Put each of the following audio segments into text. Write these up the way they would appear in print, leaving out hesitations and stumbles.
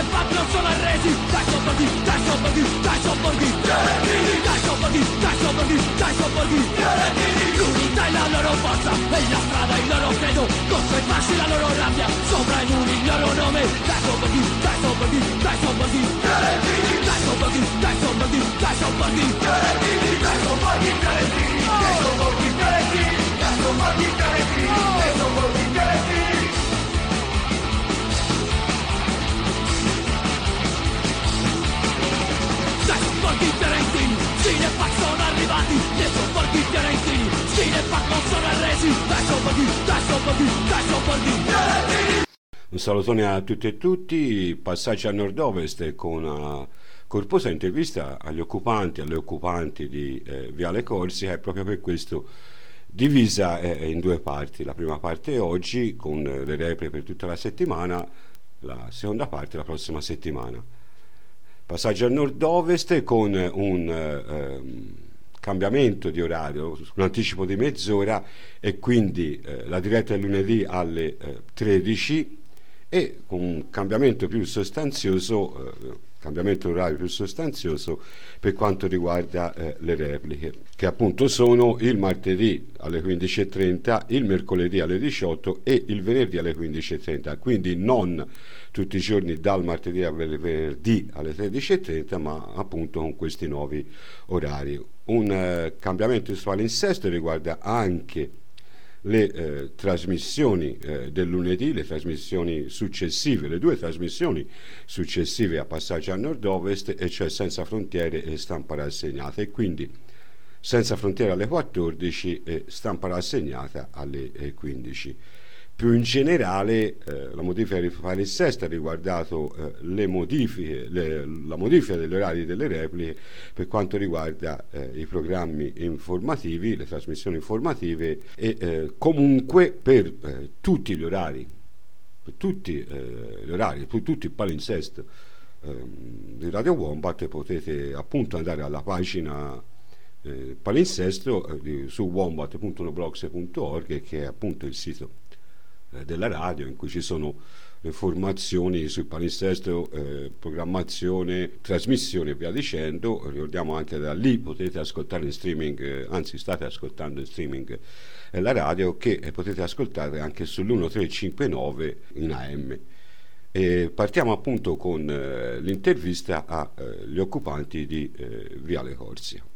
FAC non sono arresi, dai sobborghi, dai sobborghi, dai sobborghi, dai sobborghi, dai sobborghi, dai sobborghi. L'unità è la loro forza, e la strada il loro credo, contro i fasci la loro rabbia, sopra i muri il loro nome. Dai sobborghi, dai sobborghi, dai sobborghi, dai sobborghi, dai sobborghi, dai sobborghi, dai sobborghi, dai sobborghi, dai sobborghi, dai sobborghi. Dai sobborghi fiorentini, Cinefax sono arrivati, dai sobborghi fiorentini, Cinefax non sono arresi, dai sobborghi, dai sobborghi, dai sobborghi. Un salutone a tutti e tutti, passaggio a nord-ovest con una corposa intervista agli occupanti, alle occupanti di Viale Corsica, e proprio per questo divisa in due parti. La prima parte è oggi con le repliche per tutta la settimana, la seconda parte la prossima settimana. Passaggio a nord-ovest con un cambiamento di orario, un anticipo di mezz'ora, e quindi la diretta è lunedì alle 13, e con un cambiamento più sostanzioso, cambiamento orario più sostanzioso per quanto riguarda le repliche, che appunto sono il martedì alle 15:30, il mercoledì alle 18 e il venerdì alle 15:30, quindi non tutti i giorni dal martedì al venerdì alle 13:30, ma appunto con questi nuovi orari. Un cambiamento di palinsesto riguarda anche le trasmissioni del lunedì, le trasmissioni successive, le due trasmissioni successive a Passaggio a nord-ovest, e cioè Senza Frontiere e Stampa Rassegnata, e quindi Senza Frontiere alle 14 e Stampa Rassegnata alle 15. Più in generale la modifica di palinsesto ha riguardato la modifica degli orari delle repliche per quanto riguarda i programmi informativi, le trasmissioni informative, e comunque per tutti gli orari, per tutti il palinsesto di Radio Wombat potete appunto andare alla pagina palinsesto su wombat.noblogs.org, che è appunto il sito della radio, in cui ci sono le informazioni sul palinsesto, programmazione, trasmissione e via dicendo. Ricordiamo anche da lì potete ascoltare in streaming, anzi state ascoltando in streaming la radio, che potete ascoltare anche sull'1359 in AM. E partiamo appunto con l'intervista agli occupanti di Viale Corsica.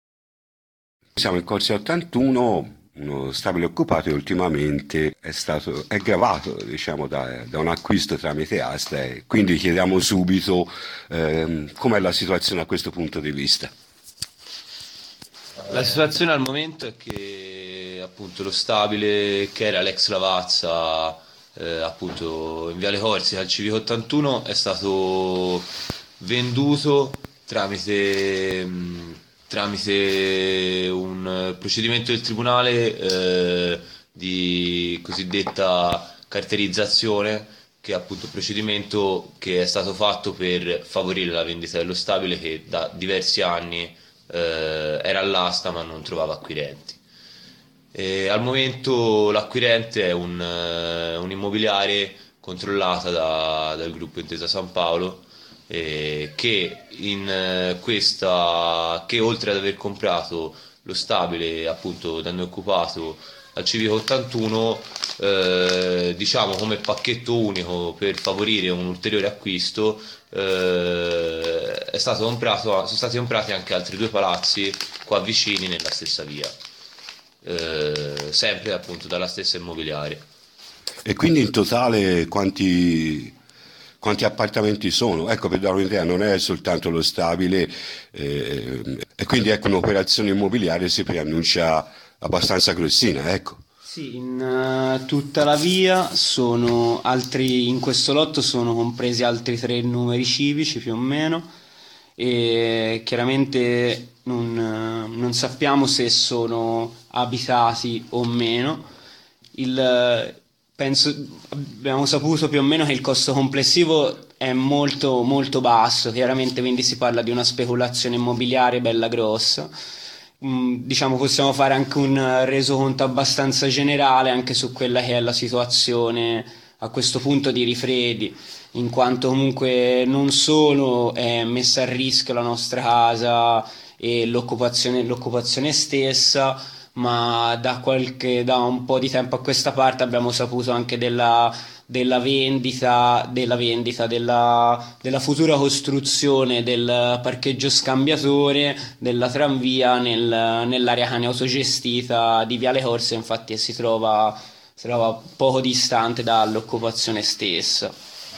Siamo in Corsia 81, uno stabile occupato che ultimamente è gravato, diciamo, da un acquisto tramite asta, e quindi chiediamo subito com'è la situazione a questo punto di vista. La situazione al momento è che appunto lo stabile, che era l'ex Lavazza, appunto in Viale Corsica al Civico 81, è stato venduto tramite un procedimento del tribunale di cosiddetta carterizzazione, che è appunto un procedimento che è stato fatto per favorire la vendita dello stabile, che da diversi anni era all'asta ma non trovava acquirenti. Al momento l'acquirente è un immobiliare controllata dal gruppo Intesa San Paolo, che oltre ad aver comprato lo stabile appunto da noi occupato al Civico 81, diciamo come pacchetto unico per favorire un ulteriore acquisto, sono stati comprati anche altri due palazzi qua vicini nella stessa via, sempre appunto dalla stessa immobiliare. E quindi in totale quanti appartamenti sono? Ecco, per dare un'idea, non è soltanto lo stabile, e quindi ecco, un'operazione immobiliare si preannuncia abbastanza grossina, ecco. Sì, in tutta la via in questo lotto sono compresi altri 3 numeri civici più o meno, e chiaramente non sappiamo se sono abitati o meno. Abbiamo saputo più o meno che il costo complessivo è molto molto basso, chiaramente, quindi si parla di una speculazione immobiliare bella grossa. Diciamo, possiamo fare anche un resoconto abbastanza generale anche su quella che è la situazione a questo punto di Rifredi. in quanto comunque non solo è messa a rischio la nostra casa e l'occupazione stessa, ma da un po' di tempo a questa parte abbiamo saputo anche della futura costruzione del parcheggio scambiatore della tranvia nell'area cane autogestita di Viale Corse, infatti si trova poco distante dall'occupazione stessa.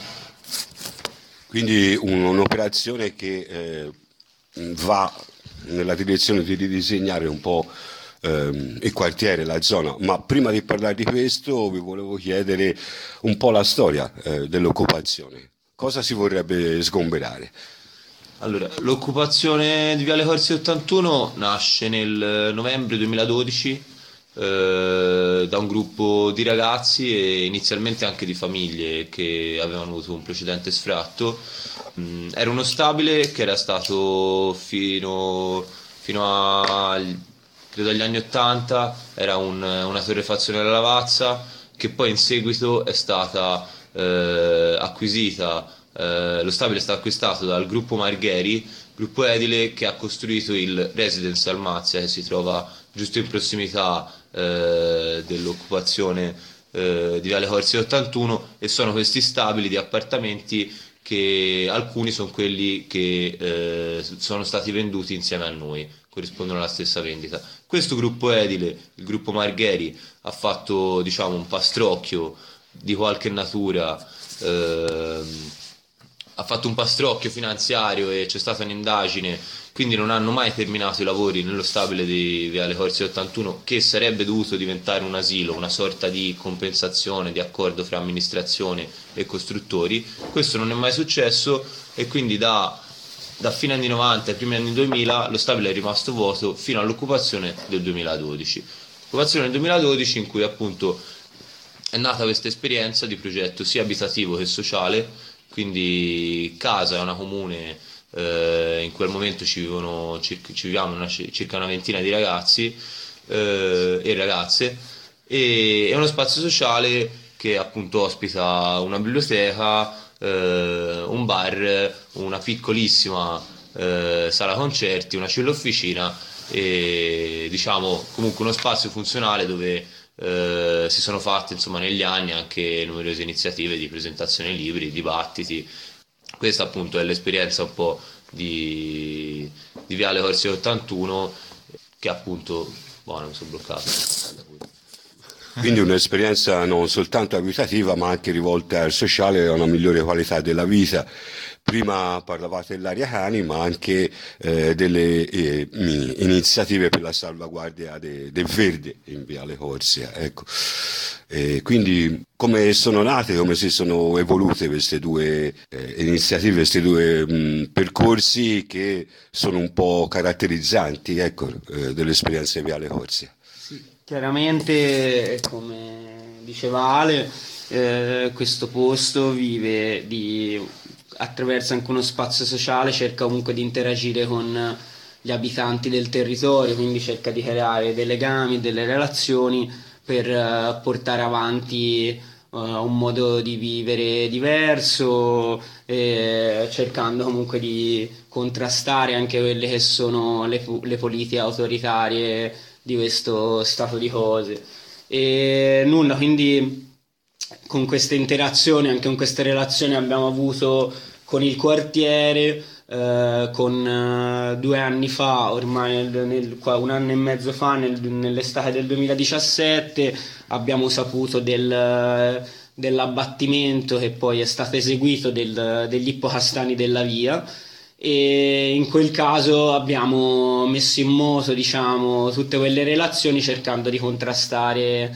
Quindi un'operazione che va nella direzione di ridisegnare un po' il quartiere, la zona, ma prima di parlare di questo vi volevo chiedere un po' la storia dell'occupazione. Cosa si vorrebbe sgomberare? Allora, l'occupazione di Viale Corsi 81 nasce nel novembre 2012 da un gruppo di ragazzi e inizialmente anche di famiglie che avevano avuto un precedente sfratto. Era uno stabile che era stato fino a credo agli anni 80, era una torrefazione alla Lavazza che poi in seguito è stata acquisita. Lo stabile è stato acquistato dal gruppo Margheri, gruppo edile che ha costruito il Residence Almazia, che si trova giusto in prossimità dell'occupazione di Viale Corsi 81, e sono questi stabili di appartamenti che alcuni sono quelli che sono stati venduti insieme a noi, corrispondono alla stessa vendita. Questo gruppo edile, il gruppo Margheri, ha fatto un pastrocchio di qualche natura, ha fatto un pastrocchio finanziario e c'è stata un'indagine, quindi non hanno mai terminato i lavori nello stabile di Viale Corsi 81, che sarebbe dovuto diventare un asilo, una sorta di compensazione, di accordo fra amministrazione e costruttori. Questo non è mai successo e quindi da fine anni 90 ai primi anni 2000 lo stabile è rimasto vuoto fino all'occupazione del 2012. Occupazione del 2012 in cui appunto è nata questa esperienza di progetto sia abitativo che sociale, quindi casa è una comune, in quel momento ci viviamo circa una ventina di ragazzi e ragazze, e è uno spazio sociale che appunto ospita una biblioteca, un bar, una piccolissima sala concerti, una cellofficina e comunque uno spazio funzionale dove si sono fatte negli anni anche numerose iniziative di presentazione libri, dibattiti. Questa appunto è l'esperienza un po' di Viale Corsi 81, che appunto mi sono bloccato. Quindi un'esperienza non soltanto abitativa ma anche rivolta al sociale e a una migliore qualità della vita. Prima parlavate dell'area cani, ma anche delle iniziative per la salvaguardia del verde in Viale Corsia. Ecco. Quindi come sono nate, come si sono evolute queste due iniziative, questi due percorsi che sono un po' caratterizzanti, ecco, dell'esperienza di Viale Corsia? Chiaramente, come diceva Ale, questo posto vive attraverso anche uno spazio sociale, cerca comunque di interagire con gli abitanti del territorio, quindi cerca di creare dei legami, delle relazioni per portare avanti un modo di vivere diverso, cercando comunque di contrastare anche quelle che sono le politiche autoritarie di questo stato di cose. E nulla, quindi con queste interazioni, anche con queste relazioni abbiamo avuto con il quartiere, con 2 anni fa, ormai un anno e mezzo fa, nell'estate del 2017, abbiamo saputo dell'abbattimento che poi è stato eseguito degli ippocastani della via, e in quel caso abbiamo messo in moto tutte quelle relazioni cercando di contrastare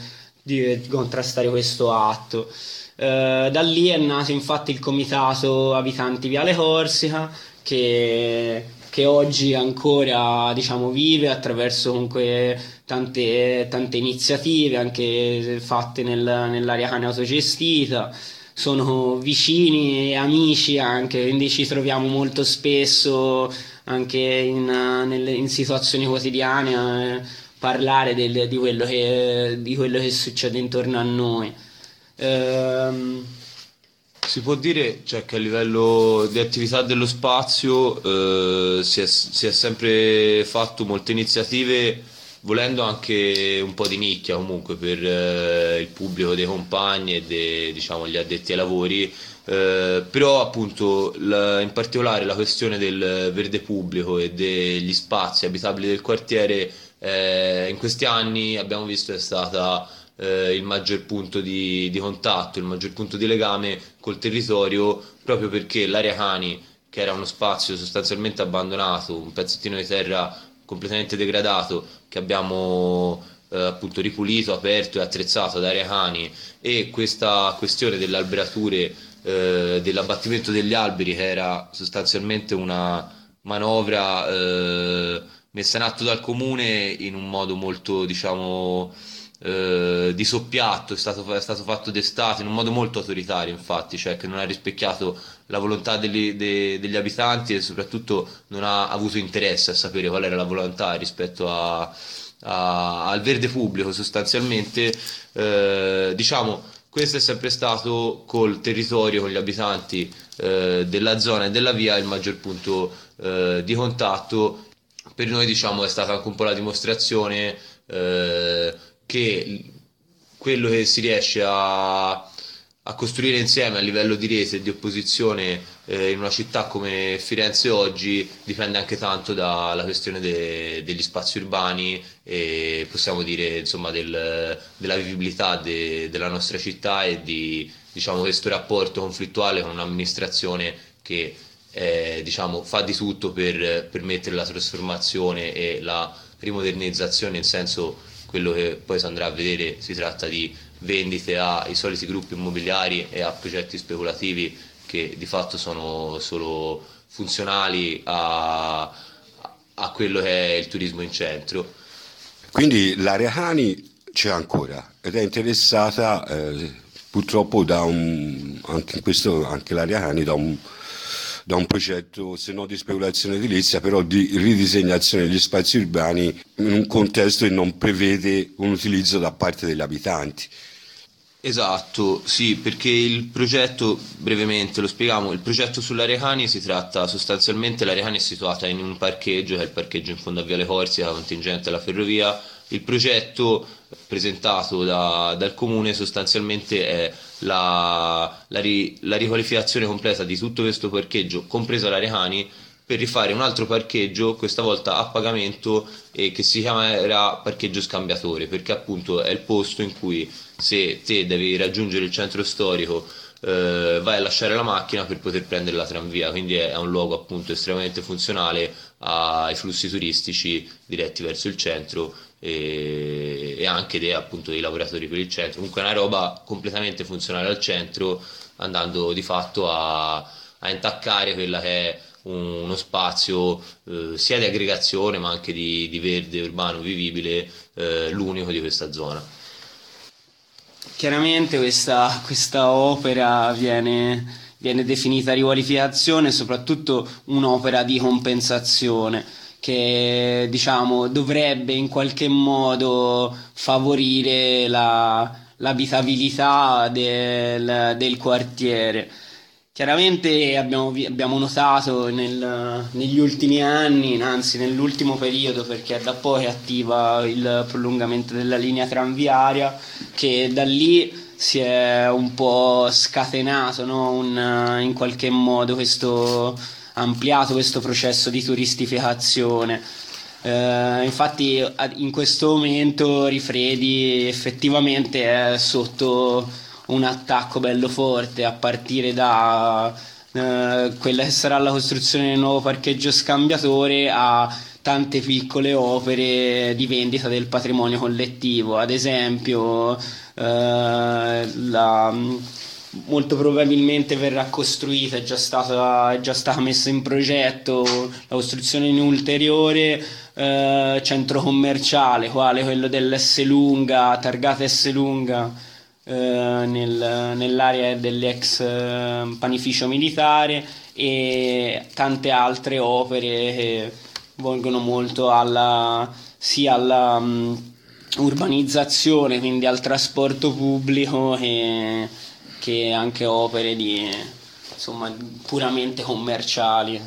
questo atto. Da lì è nato infatti il comitato abitanti Viale Corsica che oggi ancora vive attraverso comunque tante iniziative anche fatte nell'area cane autogestita. Sono vicini e amici anche, quindi ci troviamo molto spesso anche in situazioni quotidiane a parlare di quello che succede intorno a noi. Si può dire, cioè, che a livello di attività dello spazio si è sempre fatto molte iniziative, volendo anche un po' di nicchia comunque per il pubblico dei compagni e diciamo, gli addetti ai lavori, però appunto in particolare la questione del verde pubblico e degli spazi abitabili del quartiere in questi anni abbiamo visto è stata il maggior punto di contatto, il maggior punto di legame col territorio, proprio perché l'area Cani, che era uno spazio sostanzialmente abbandonato, un pezzettino di terra completamente degradato, che abbiamo appunto ripulito, aperto e attrezzato ad area Cani, e questa questione delle alberature, dell'abbattimento degli alberi, che era sostanzialmente una manovra messa in atto dal comune in un modo molto, diciamo, di soppiatto, è stato fatto d'estate in un modo molto autoritario, infatti, cioè che non ha rispecchiato la volontà degli abitanti e soprattutto non ha avuto interesse a sapere qual era la volontà rispetto al verde pubblico sostanzialmente. Diciamo, questo è sempre stato col territorio, con gli abitanti della zona e della via il maggior punto di contatto. Per noi, diciamo, è stata anche un po' la dimostrazione che quello che si riesce a costruire insieme a livello di rete e di opposizione in una città come Firenze oggi dipende anche tanto dalla questione degli spazi urbani e possiamo dire insomma della vivibilità della nostra città e di, diciamo, questo rapporto conflittuale con un'amministrazione che diciamo, fa di tutto per permettere la trasformazione e la rimodernizzazione, in senso quello che poi si andrà a vedere, si tratta di vendite ai soliti gruppi immobiliari e a progetti speculativi che di fatto sono solo funzionali a quello che è il turismo in centro. Quindi l'area Cani c'è ancora ed è interessata purtroppo anche in questo, anche l'area Cani da un progetto, se no di speculazione edilizia, però di ridisegnazione degli spazi urbani in un contesto che non prevede un utilizzo da parte degli abitanti. Esatto, sì, perché il progetto, brevemente lo spieghiamo, il progetto sull'area Cani si tratta sostanzialmente, l'area Cani è situata in un parcheggio, che è il parcheggio in fondo a Viale Corsia, contingente alla ferrovia. Il progetto presentato dal comune sostanzialmente è la riqualificazione completa di tutto questo parcheggio, compresa l'area Cani, per rifare un altro parcheggio, questa volta a pagamento, e che si chiamerà parcheggio scambiatore, perché appunto è il posto in cui, se te devi raggiungere il centro storico, vai a lasciare la macchina per poter prendere la tranvia, quindi è un luogo appunto estremamente funzionale ai flussi turistici diretti verso il centro e anche appunto dei lavoratori per il centro. Comunque è una roba completamente funzionale al centro, andando di fatto a intaccare quella che è uno spazio sia di aggregazione ma anche di verde urbano vivibile, l'unico di questa zona. Chiaramente questa opera viene definita riqualificazione, soprattutto un'opera di compensazione che, diciamo, dovrebbe in qualche modo favorire l'abitabilità del quartiere. Chiaramente abbiamo notato negli ultimi anni, anzi nell'ultimo periodo, perché è da poco è attiva il prolungamento della linea tranviaria, che da lì si è un po' scatenato, no? In qualche modo ampliato questo processo di turistificazione. Infatti in questo momento Rifredi effettivamente è sotto un attacco bello forte, a partire da quella che sarà la costruzione del nuovo parcheggio scambiatore a tante piccole opere di vendita del patrimonio collettivo. Ad esempio molto probabilmente verrà costruita, è già stata messa in progetto la costruzione di un ulteriore centro commerciale, quale quello dell'Esselunga, targata Esselunga, nell'area dell'ex panificio militare, e tante altre opere che volgono molto sia alla urbanizzazione, quindi al trasporto pubblico, che che anche opere insomma, puramente commerciali.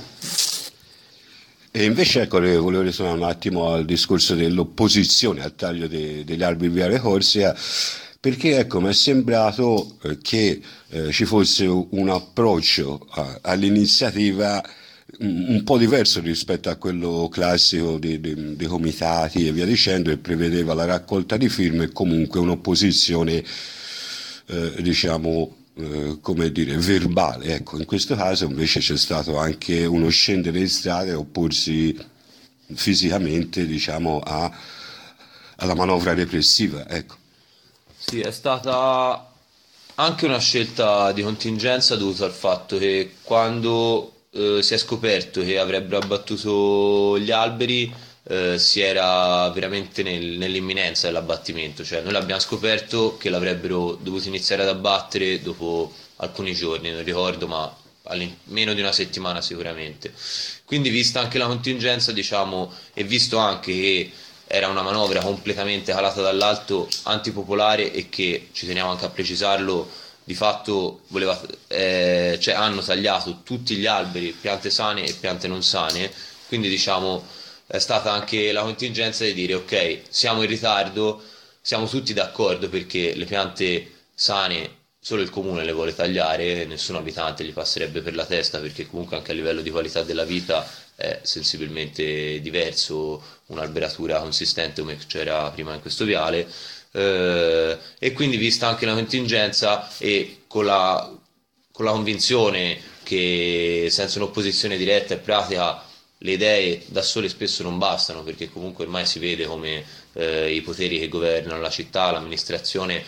E invece ecco, volevo ritornare un attimo al discorso dell'opposizione al taglio degli alberi in Viale Corsia, perché ecco, mi è sembrato che ci fosse un approccio all'iniziativa un po' diverso rispetto a quello classico dei comitati e via dicendo, che prevedeva la raccolta di firme e comunque un'opposizione, diciamo, come dire, verbale. Ecco, in questo caso invece c'è stato anche uno scendere in strada e opporsi fisicamente, diciamo, alla manovra repressiva. Ecco. Sì, è stata anche una scelta di contingenza dovuta al fatto che quando si è scoperto che avrebbero abbattuto gli alberi, si era veramente nell'imminenza dell'abbattimento, cioè noi l'abbiamo scoperto che l'avrebbero dovuto iniziare ad abbattere dopo alcuni giorni, non ricordo, ma meno di una settimana sicuramente. Quindi vista anche la contingenza, diciamo, e visto anche che era una manovra completamente calata dall'alto, antipopolare e che, ci teniamo anche a precisarlo, di fatto cioè, hanno tagliato tutti gli alberi, piante sane e piante non sane, quindi diciamo è stata anche la contingenza di dire ok, siamo in ritardo, siamo tutti d'accordo perché le piante sane solo il comune le vuole tagliare, nessun abitante gli passerebbe per la testa perché comunque anche a livello di qualità della vita è sensibilmente diverso un'alberatura consistente come c'era prima in questo viale. E quindi vista anche la contingenza e con la convinzione che senza un'opposizione diretta e pratica le idee da sole spesso non bastano, perché comunque ormai si vede come i poteri che governano la città, l'amministrazione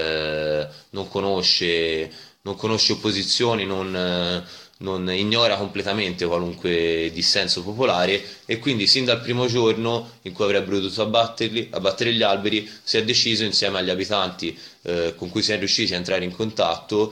non conosce opposizioni, non ignora completamente qualunque dissenso popolare, e quindi sin dal primo giorno in cui avrebbero dovuto abbattere gli alberi, si è deciso insieme agli abitanti con cui si è riusciti a entrare in contatto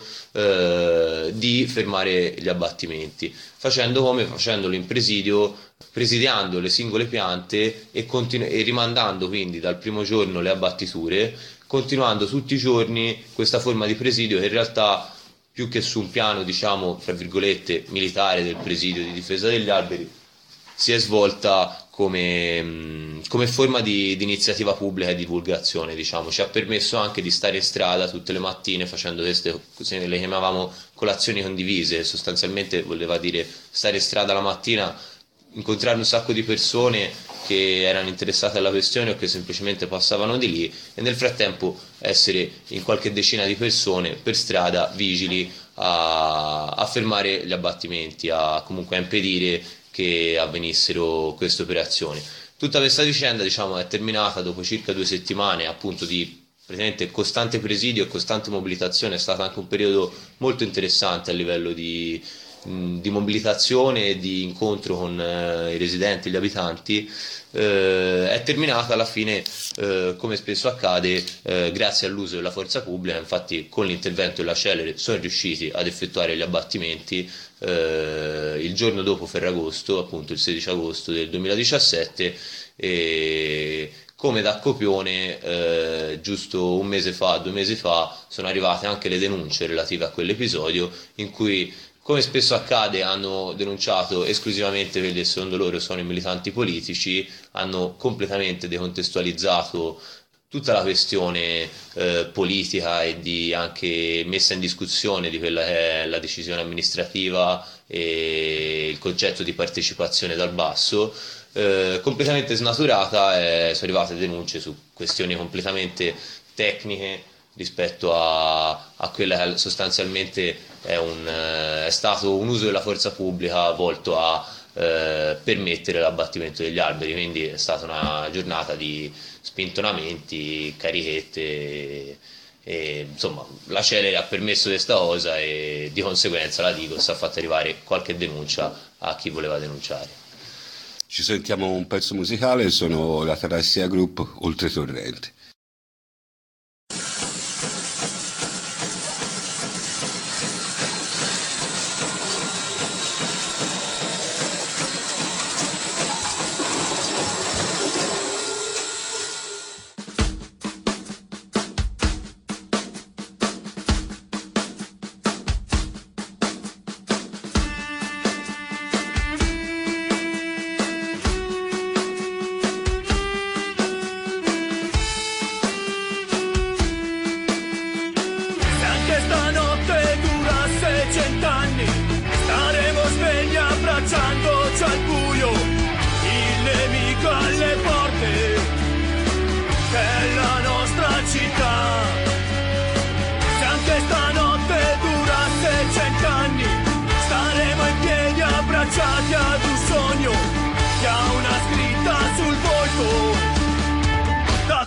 di fermare gli abbattimenti, facendolo in presidio, presidiando le singole piante e rimandando quindi dal primo giorno le abbattiture, continuando tutti i giorni questa forma di presidio che in realtà, più che su un piano, diciamo, tra virgolette, militare del presidio di difesa degli alberi, si è svolta come forma di iniziativa pubblica e divulgazione, diciamo. Ci ha permesso anche di stare in strada tutte le mattine facendo queste, le chiamavamo colazioni condivise, sostanzialmente voleva dire stare in strada la mattina, incontrare un sacco di persone che erano interessate alla questione o che semplicemente passavano di lì, e nel frattempo essere in qualche decina di persone per strada vigili a fermare gli abbattimenti, comunque a impedire che avvenissero queste operazioni. Tutta questa vicenda, diciamo, è terminata dopo circa 2 settimane appunto di praticamente costante presidio e costante mobilitazione. È stato anche un periodo molto interessante a livello di mobilitazione e di incontro con i residenti, gli abitanti. È terminata alla fine, come spesso accade, grazie all'uso della forza pubblica. Infatti con l'intervento della Celere sono riusciti ad effettuare gli abbattimenti il giorno dopo Ferragosto, appunto il 16 agosto del 2017, e come da copione, giusto 2 mesi fa, sono arrivate anche le denunce relative a quell'episodio in cui, come spesso accade, hanno denunciato esclusivamente quelli che secondo loro sono i militanti politici, hanno completamente decontestualizzato tutta la questione politica e di anche messa in discussione di quella che è la decisione amministrativa e il concetto di partecipazione dal basso. Completamente snaturata, sono arrivate denunce su questioni completamente tecniche rispetto a quella che sostanzialmente è stato un uso della forza pubblica volto a permettere l'abbattimento degli alberi. Quindi è stata una giornata di spintonamenti, carichette e insomma la Celere ha permesso questa cosa e di conseguenza la Digos ha fatto arrivare qualche denuncia a chi voleva denunciare. Ci sentiamo un pezzo musicale, sono la Tarassia Group, Oltretorrente.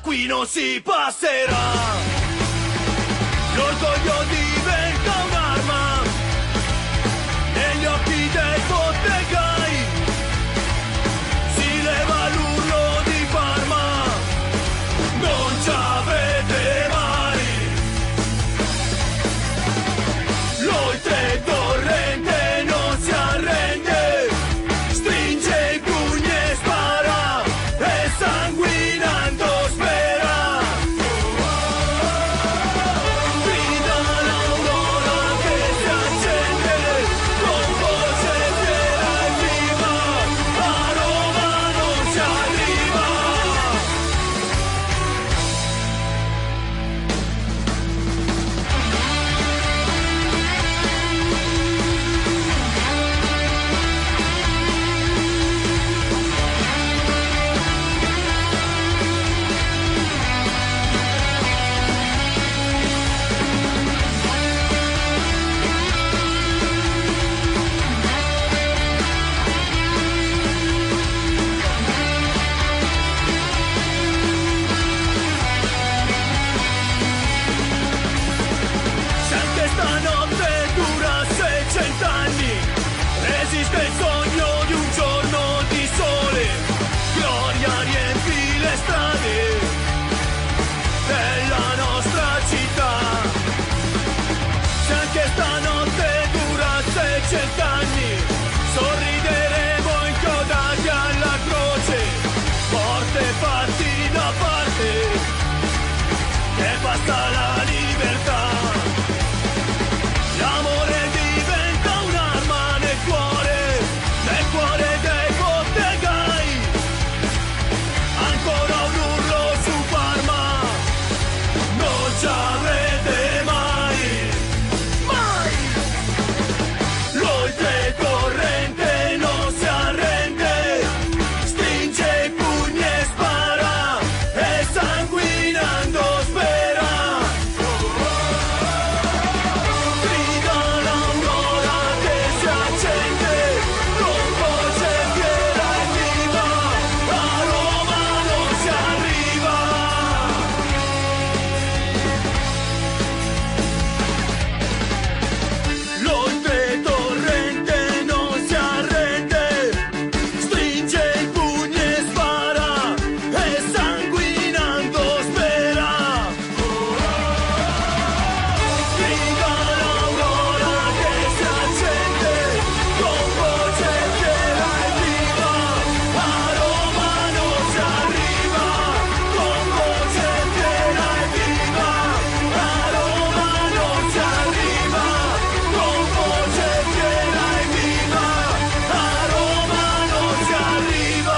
qui non si passerà. L'orgoglio diventa un'arma negli occhi dei bottegai, si leva l'urlo di Parma, non ci avete mai. L'oltre torrente non si arrende, stringe i pugni e spara, e sanguinando spera. Grida l'aurora che si accende, con voce fiera e viva, a Roma non si arriva. Se anche stanotte durasse 100 anni, resiste il sogno di un giorno di sole, gloria riempì le strade della nostra città. Se anche stanotte durasse 100 anni, sorrideremo inchiodati alla croce, morte fatti da parte, e basta la libertà. L'amore diventa un'arma nel cuore dei bottegai, ancora un urlo su Parma, non ci avrete mai, mai. L'oltre torrente non si arrende, stringe i pugni e spara, e sanguinando spera. Grida l'aurora che si accende, con voce fiera e viva, a Roma non si arriva. L'oltre torrente non si arrende, stringe i pugni e spara, e sanguinando spera. Grida l'aurora che si accende, con voce fiera e viva, a Roma non si arriva. Con voce fiera e viva, a Roma non si arriva. Con voce fiera e viva, a Roma non si arriva.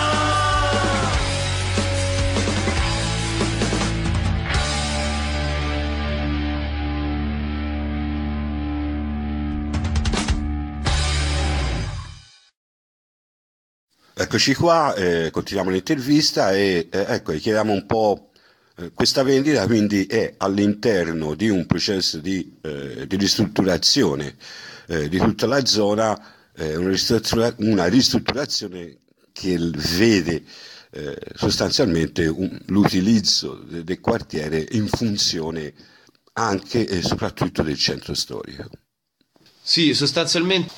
Eccoci qua, continuiamo l'intervista e ecco, gli chiediamo un po', questa vendita quindi è all'interno di un processo di ristrutturazione di tutta la zona, una ristrutturazione che vede sostanzialmente l'utilizzo del quartiere in funzione anche e soprattutto del centro storico. Sì, sostanzialmente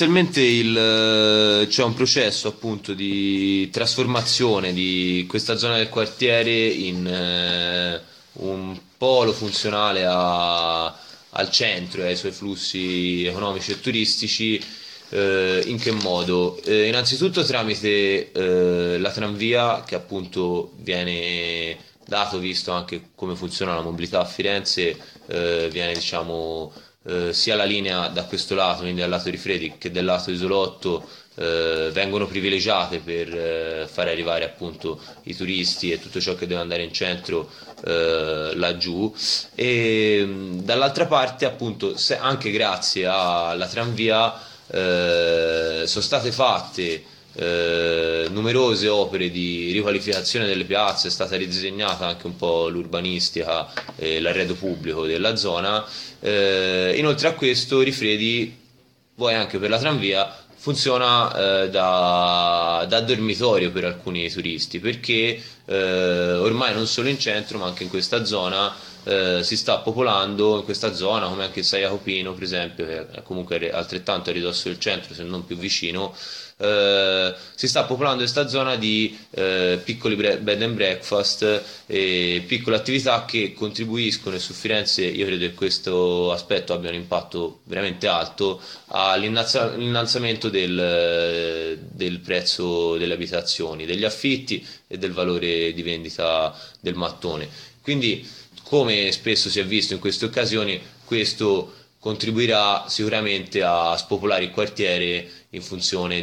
c'è un processo appunto di trasformazione di questa zona del quartiere in un polo funzionale al centro e ai suoi flussi economici e turistici. In che modo? Innanzitutto tramite la tranvia, che appunto viene dato, visto anche come funziona la mobilità a Firenze, viene diciamo sia la linea da questo lato, quindi dal lato di Fredi, che del lato Isolotto, vengono privilegiate per far arrivare appunto i turisti e tutto ciò che deve andare in centro laggiù, e dall'altra parte appunto anche grazie alla tranvia sono state fatte numerose opere di riqualificazione delle piazze, è stata ridisegnata anche un po' l'urbanistica e l'arredo pubblico della zona. Inoltre a questo Rifredi, vuoi anche per la tranvia, funziona da dormitorio per alcuni turisti, perché ormai non solo in centro ma anche in questa zona si sta popolando, in questa zona come anche in San Jacopino per esempio, che è comunque altrettanto a ridosso del centro se non più vicino. Si sta popolando questa zona di piccoli bed and breakfast e piccole attività che contribuiscono, e su Firenze io credo che questo aspetto abbia un impatto veramente alto all'innalzamento del prezzo delle abitazioni, degli affitti e del valore di vendita del mattone. Quindi, come spesso si è visto in queste occasioni, questo contribuirà sicuramente a spopolare il quartiere in funzione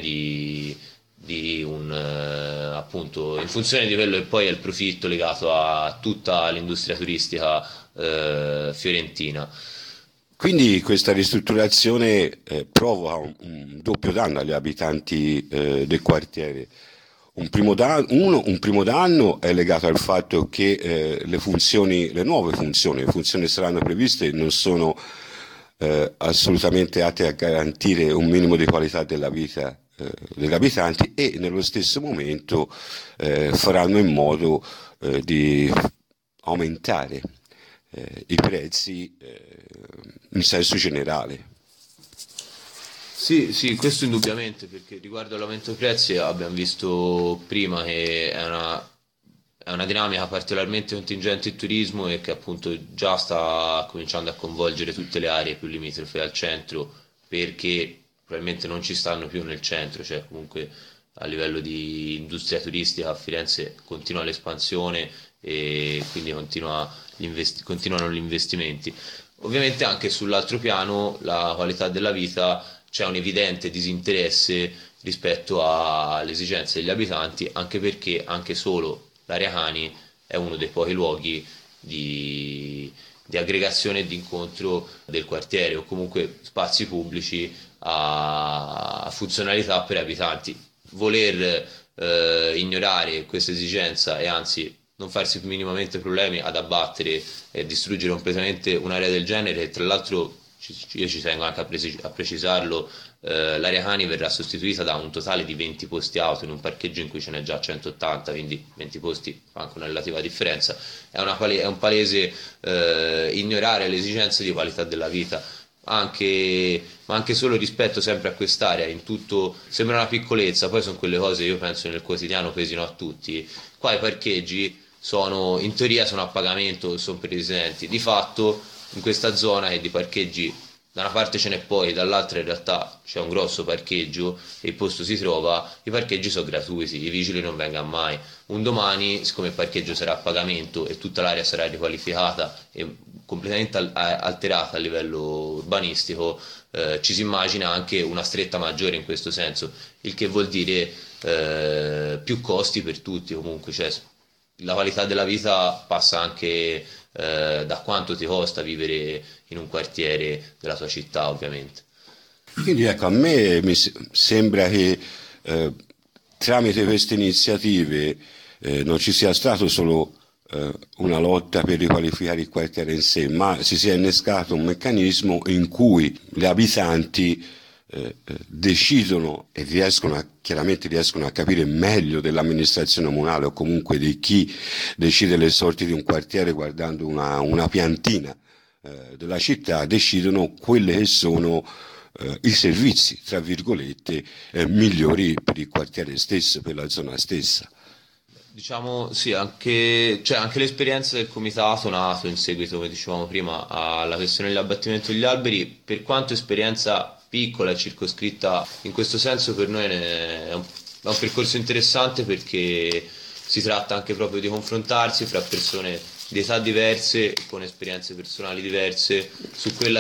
appunto, in funzione di quello che poi è il profitto legato a tutta l'industria turistica fiorentina. Quindi questa ristrutturazione provoca un doppio danno agli abitanti del quartiere. Un primo danno è legato al fatto che le nuove funzioni saranno previste non sono assolutamente atte a garantire un minimo di qualità della vita degli abitanti, e nello stesso momento faranno in modo di aumentare i prezzi in senso generale. Sì, questo indubbiamente, perché riguardo all'aumento dei prezzi abbiamo visto prima che è una dinamica particolarmente contingente il turismo e che appunto già sta cominciando a coinvolgere tutte le aree più limitrofe al centro, perché probabilmente non ci stanno più nel centro, cioè comunque a livello di industria turistica a Firenze continua l'espansione e quindi continuano gli investimenti. Ovviamente anche sull'altro piano la qualità della vita, c'è un evidente disinteresse rispetto alle esigenze degli abitanti, anche perché anche solo l'area Cani è uno dei pochi luoghi di aggregazione e di incontro del quartiere, o comunque spazi pubblici a funzionalità per abitanti. Voler ignorare questa esigenza e anzi non farsi minimamente problemi ad abbattere e distruggere completamente un'area del genere, e tra l'altro io ci tengo anche a precisarlo, l'area Cani verrà sostituita da un totale di 20 posti auto in un parcheggio in cui ce n'è già 180, quindi 20 posti fa anche una relativa differenza. È un palese ignorare le esigenze di qualità della vita, ma anche solo rispetto sempre a quest'area. In tutto sembra una piccolezza, poi sono quelle cose io penso nel quotidiano pesino a tutti. Qua i parcheggi in teoria sono a pagamento, sono per i residenti, di fatto in questa zona che di parcheggi da una parte ce n'è, poi dall'altra in realtà c'è un grosso parcheggio e il posto si trova, i parcheggi sono gratuiti, i vigili non vengono mai. Un domani, siccome il parcheggio sarà a pagamento e tutta l'area sarà riqualificata e completamente alterata a livello urbanistico, ci si immagina anche una stretta maggiore in questo senso, il che vuol dire più costi per tutti comunque, cioè la qualità della vita passa anche da quanto ti costa vivere in un quartiere della tua città, ovviamente. Quindi ecco, a me mi sembra che tramite queste iniziative non ci sia stato solo una lotta per riqualificare il quartiere in sé, ma si sia innescato un meccanismo in cui gli abitanti decidono e chiaramente riescono a capire meglio dell'amministrazione comunale o comunque di chi decide le sorti di un quartiere guardando una piantina della città, decidono quelle che sono i servizi, tra virgolette, migliori per il quartiere stesso, per la zona stessa. Diciamo sì, anche l'esperienza del comitato nato in seguito, come dicevamo prima, alla questione dell'abbattimento degli alberi, per quanto esperienza piccola e circoscritta in questo senso, per noi è un percorso interessante, perché si tratta anche proprio di confrontarsi fra persone di età diverse con esperienze personali diverse su quello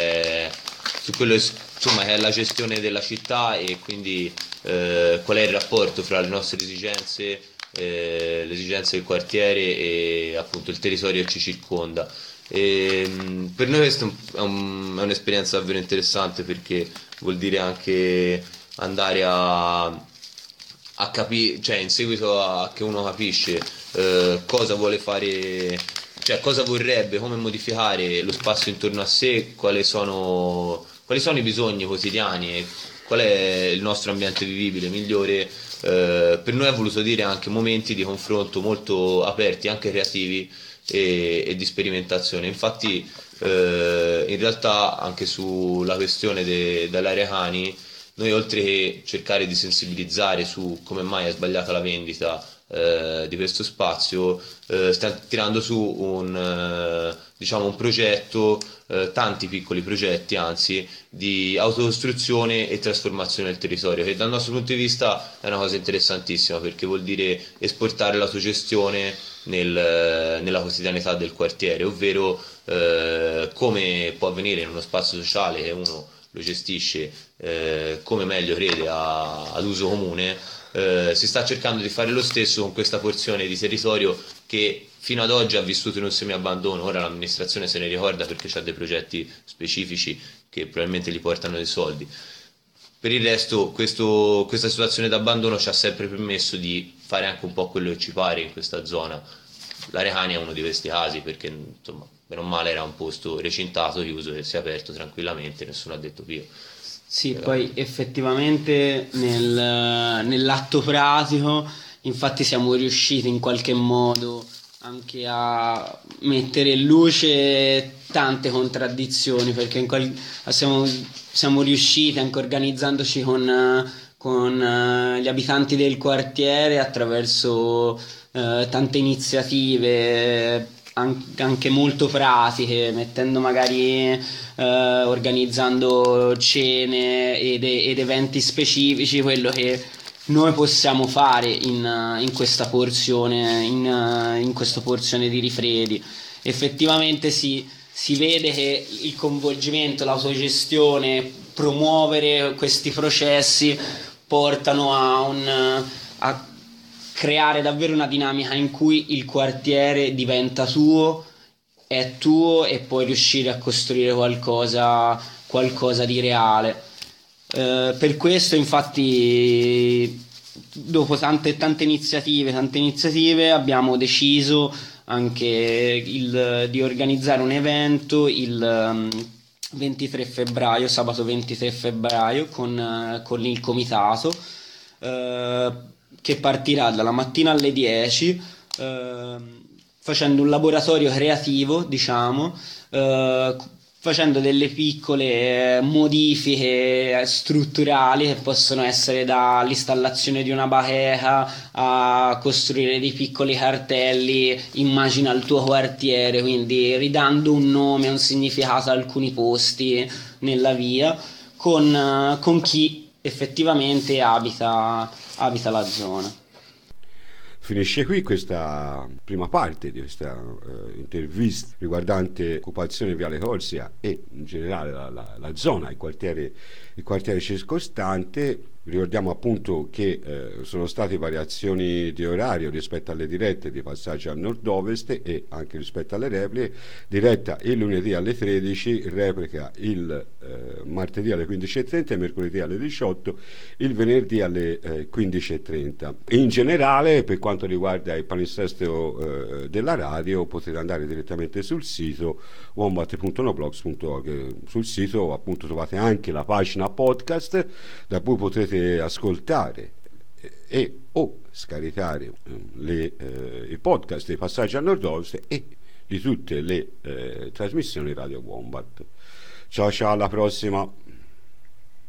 insomma che è la gestione della città, e quindi qual è il rapporto fra le nostre esigenze, le esigenze del quartiere e appunto il territorio che ci circonda. Per noi questo è un'esperienza davvero interessante, perché vuol dire anche andare a capire, cioè in seguito a che uno capisce cosa vuole fare, cioè cosa vorrebbe, come modificare lo spazio intorno a sé, quali sono i bisogni quotidiani e qual è il nostro ambiente vivibile migliore. Per noi ha voluto dire anche momenti di confronto molto aperti, anche creativi e di sperimentazione. Infatti in realtà anche sulla questione dell'area cani, noi oltre che cercare di sensibilizzare su come mai è sbagliata la vendita di questo spazio, stiamo tirando su un progetto, tanti piccoli progetti anzi, di autocostruzione e trasformazione del territorio, che dal nostro punto di vista è una cosa interessantissima, perché vuol dire esportare l'autogestione nella quotidianità del quartiere, ovvero come può avvenire in uno spazio sociale che uno lo gestisce come meglio crede ad uso comune. Si sta cercando di fare lo stesso con questa porzione di territorio che fino ad oggi ha vissuto in un semi-abbandono. Ora l'amministrazione se ne ricorda perché c'ha dei progetti specifici che probabilmente gli portano dei soldi. Per il resto questa situazione d'abbandono ci ha sempre permesso di fare anche un po' quello che ci pare in questa zona. L'area cani è uno di questi casi, perché insomma, bene o male era un posto recintato, chiuso, che si è aperto tranquillamente, nessuno ha detto più. Sì, poi effettivamente nell'atto pratico, infatti siamo riusciti in qualche modo anche a mettere in luce tante contraddizioni, perché siamo riusciti anche organizzandoci con gli abitanti del quartiere attraverso tante iniziative anche molto pratiche, mettendo magari organizzando cene ed eventi specifici, quello che noi possiamo fare in questa porzione in questa porzione di Rifredi. Effettivamente si vede che il coinvolgimento, l'autogestione, promuovere questi processi portano a creare davvero una dinamica in cui il quartiere diventa tuo, è tuo, e puoi riuscire a costruire qualcosa di reale. Per questo infatti, dopo tante iniziative abbiamo deciso anche di organizzare un evento il 23 febbraio, sabato 23 febbraio, con il comitato, che partirà dalla mattina alle 10, facendo un laboratorio creativo, diciamo, facendo delle piccole modifiche strutturali che possono essere dall'installazione di una bacheca a costruire dei piccoli cartelli "immagina il tuo quartiere", quindi ridando un nome, un significato a alcuni posti nella via, con chi effettivamente abita la zona. Finisce qui questa prima parte di questa intervista riguardante l'occupazione Viale Corsia e in generale la zona, il quartiere circostante. Ricordiamo appunto che sono state variazioni di orario rispetto alle dirette di passaggio al nord-ovest e anche rispetto alle repliche. Diretta il lunedì alle 13, replica il martedì alle 15:30, mercoledì alle 18, il venerdì alle 15:30. In generale, per quanto riguarda il palinsesto della radio, potete andare direttamente sul sito wombat.noblogs.org. Sul sito appunto trovate anche la pagina podcast da cui potrete ascoltare e o scaricare i podcast dei passaggi al nord-ovest e di tutte le trasmissioni Radio Wombat. Ciao, alla prossima.